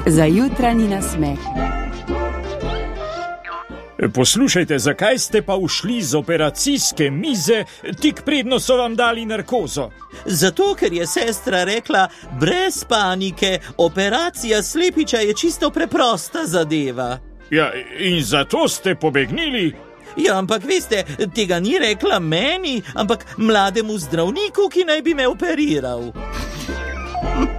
Za jutranji nasmeh. Poslušajte, zakaj ste pa ušli z operacijske mize, tik predno so vam dali narkozo? Zato, ker je sestra rekla, brez panike, operacija slepiča je čisto preprosta zadeva. Ja, in zato ste pobegnili? Ja, ampak veste, tega ni rekla meni, ampak mlademu zdravniku, ki naj bi me operiral.